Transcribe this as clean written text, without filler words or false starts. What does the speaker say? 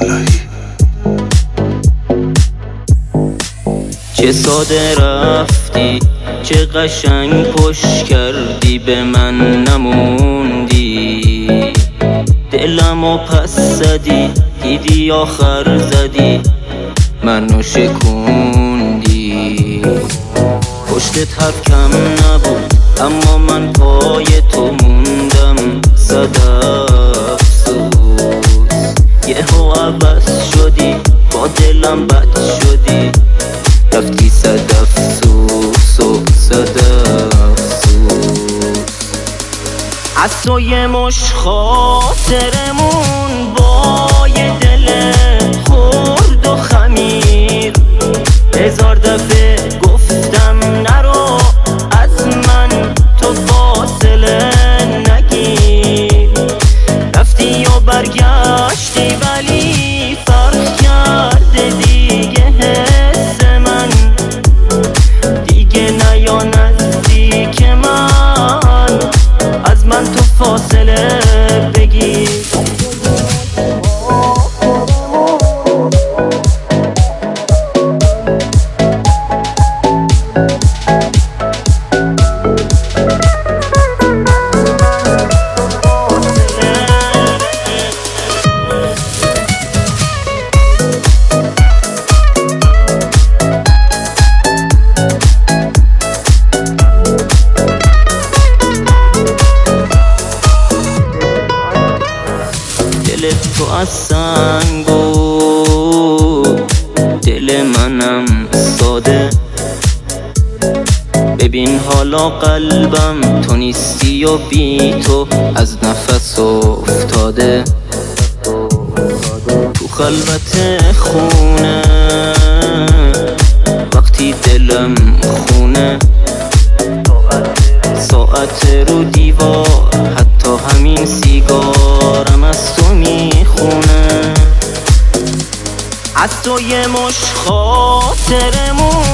الهی. چه ساده رفتی، چه قشنگ پشت کردی، به من نموندی. دلمو پس زدی، دیدی آخر زدی، منو شکوندی. پشتت حرف کم نبود اما من پای تو موندم. صد افسوس یهو عوض شدی، با دلم بد شدی، رفتی. صد افسوس و صد افسوس. از تو یه مش خاطرمون با یه دل خورد و خمیر. هزار دفعه گفتم نرو از من، تو فاصله نگیر. رفتی و برگشتی ولی فرق کرده دیگه حس من. دیگه نیا نزدیک من، از من تو فاصله بگیر. دل تو از سنگ بود، دل منم ساده. ببین حالا قلبم تو نیستی و بی تو از نفس افتاده. تو خلوت خونه وقتی دلم خونه، ساعت رو دیوار حتی همین سیگارم از تو میخونه. از تو یه مش خاطرمون